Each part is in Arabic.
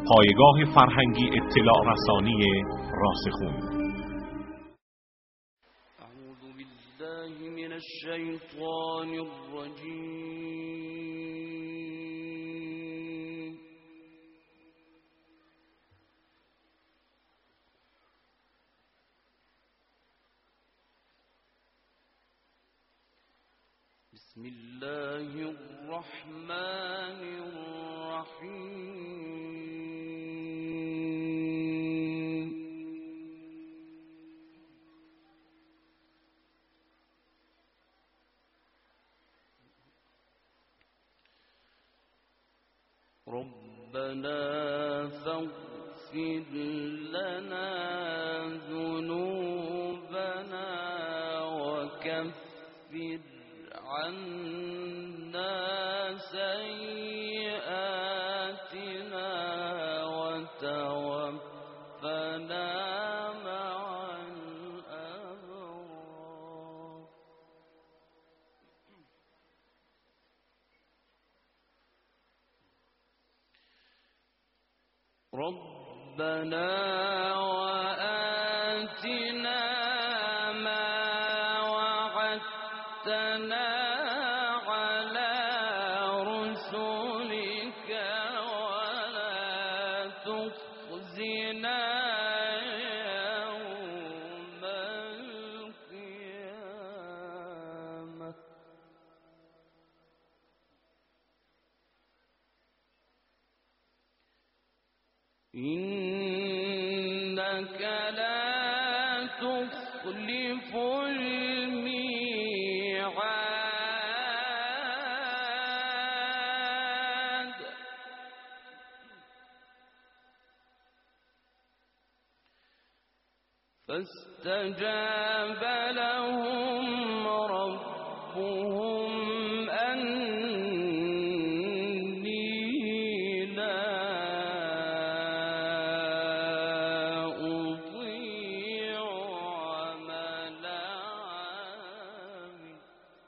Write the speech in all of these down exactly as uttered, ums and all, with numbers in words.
پایگاه فرهنگی اطلاع رسانی راسخون. اعوذ بالله من الشیطان الرجیم. بسم الله الرحمن الرحیم. ربنا فاغفر لنا ذنوبنا وكفر عنا سيئاتنا وتوفنا مع الأبرار. ربنا وآتنا ما وعدتنا على رسلك ولا تخزنا يوم القيامة إنك لا تخلف الميعاد. فاستجاب لهم ربهم أني لا أضيع عمل عامل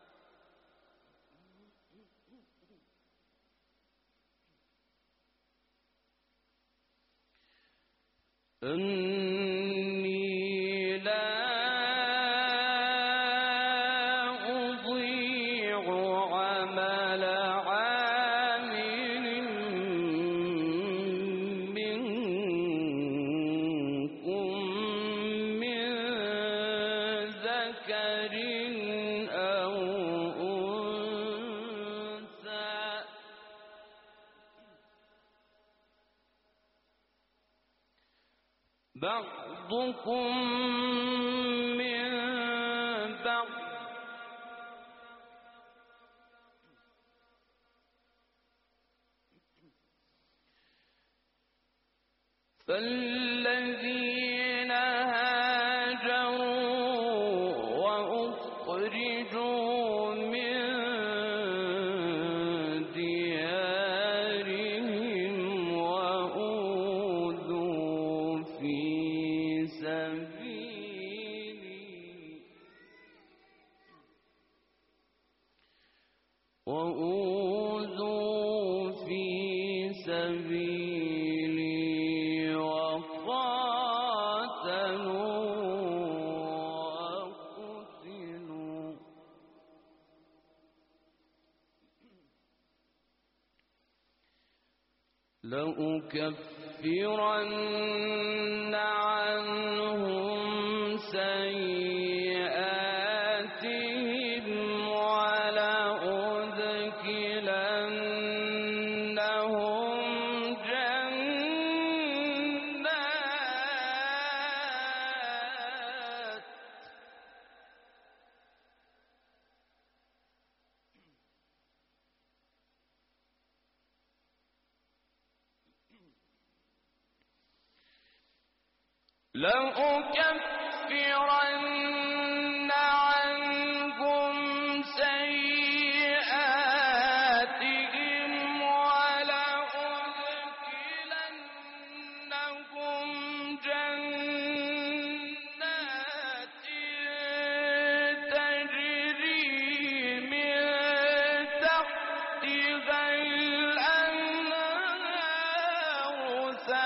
أني لا أضيع عمل عامل منكم من ذكر أو أنثى بعضكم من بعض فالذين هاجروا وأخرجوا من ديارهم وأوذوا في سبيلي وأوذوا في سبيلي وقاتلوا وقتلوا لأكفرن عنهم سيئاتهم ولأدخلنهم جنات لأكفرن عنهم سيئاتهم ولأدخلنهم جنات تجري من تحتها الأنهار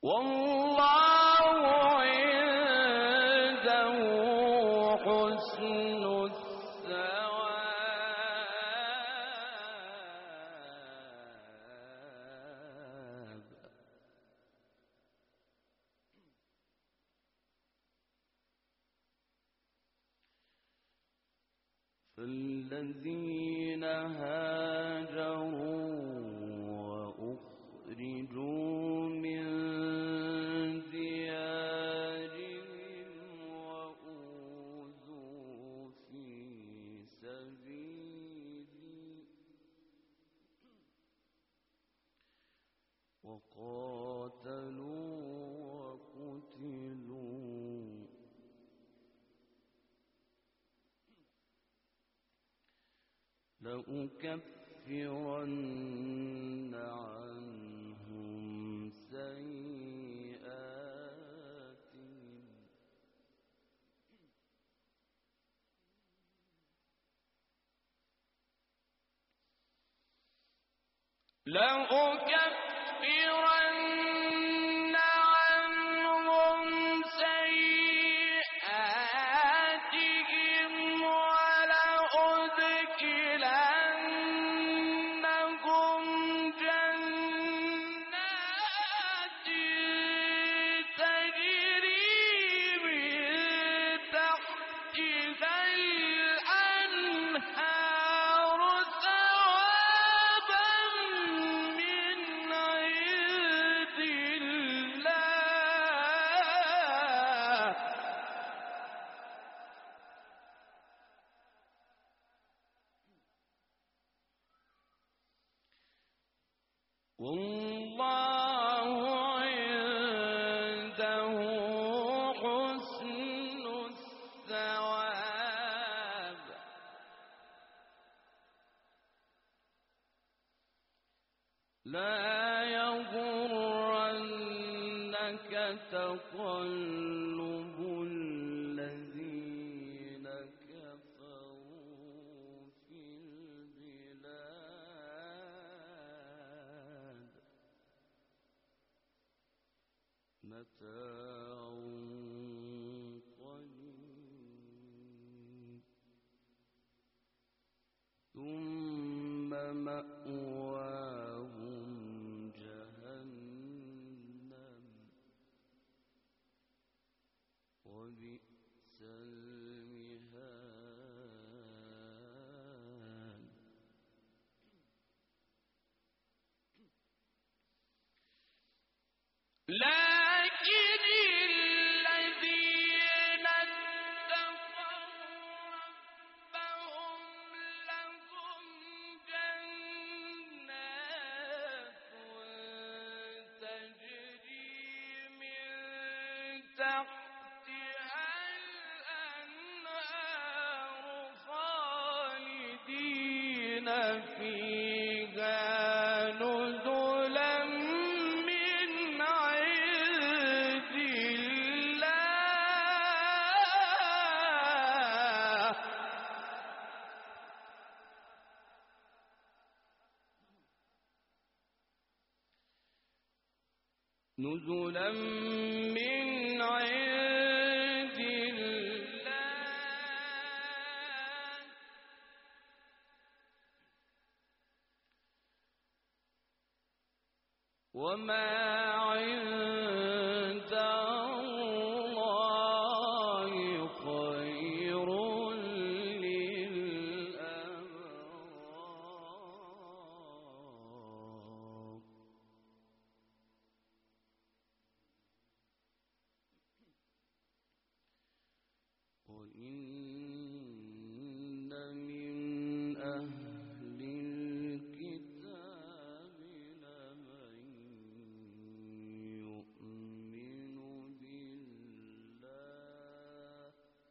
والله عنده حسن الثواب. فالذين هاجروا وأخرجوا من ديارهم وأوذوا في سبيلي وقاتلوا وقتلوا لأكفرن عنهم سيئاتهم لأكفرن عنهم سيئاتهم ولأدخلنهم جنات تجري من تحتها الأنهار ثوابا من عند الله. والله عنده حسن الثواب. لا يغرنك تقلب الذين كفروا في البلاد. متاع قليل ثم مأواهم جهنم وبئس المهاد. لكن الذين اتقوا ربهم لهم جنات تجري من تحتها الأنهار خالدين فيها نزلا من عند الله. نزلا من عند الله. وما عند الله خير للأبرار. وإن من أهل الكتاب لمن يؤمن بالله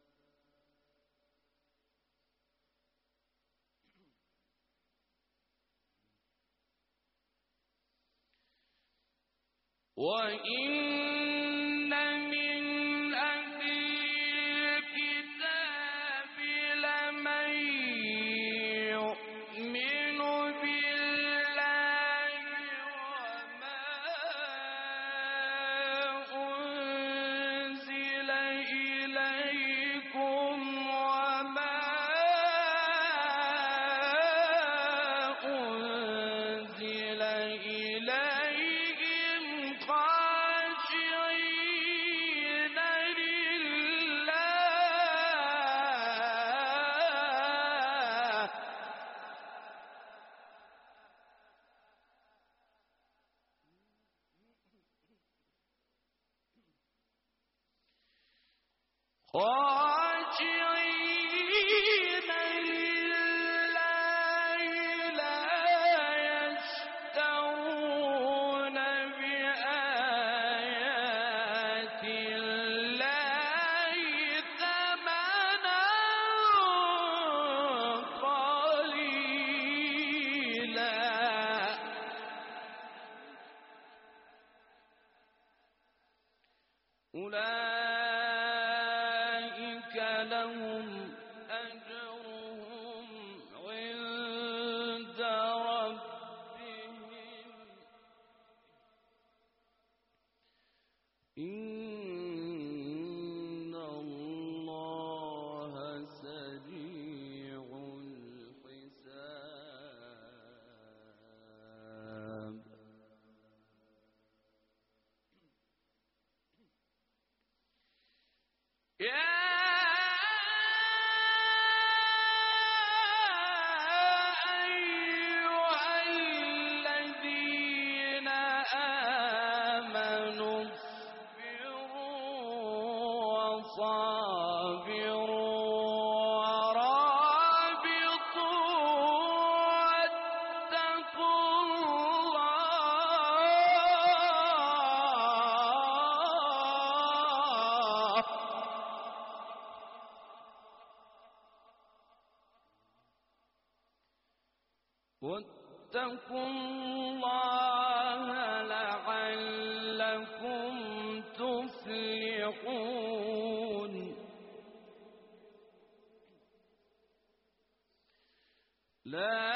وإن من أهل الكتاب لمن يؤمن بالله وما واتقوا الله لعلكم تفلحون لا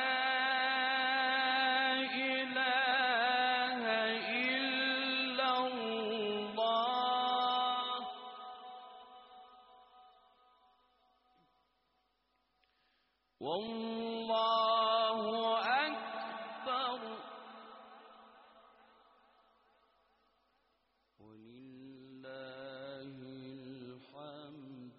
إله إلا الله والله أكبر ولله الحمد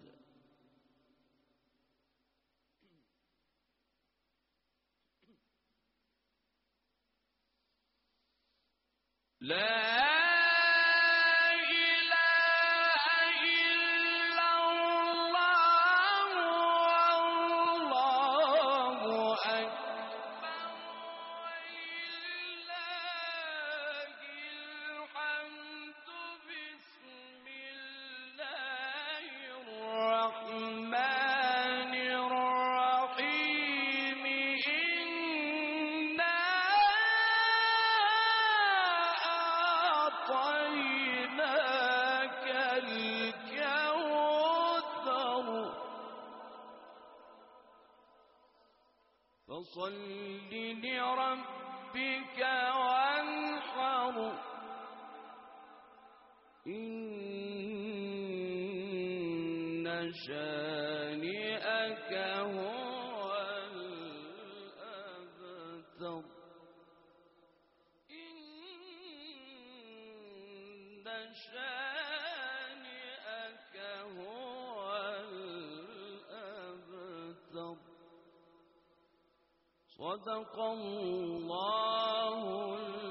لا إله إلا الله والله أكبر ولله الحمد بسم الله الرحمن الرحيم إنا أعطيناك الكوثر فصل لربك وانحر إن شانئك هو الأبتر إن شانئك هو الأبتر صدق الله